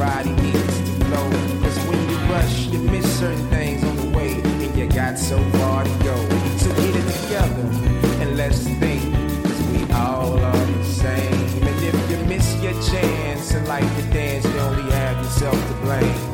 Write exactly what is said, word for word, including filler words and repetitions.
body needs to flow. Cause when you rush, you miss certain things on the way, and you got so far to go. So get it together and let's think, cause we all are the same. And if you miss your chance and like to dance, you only have yourself to blame.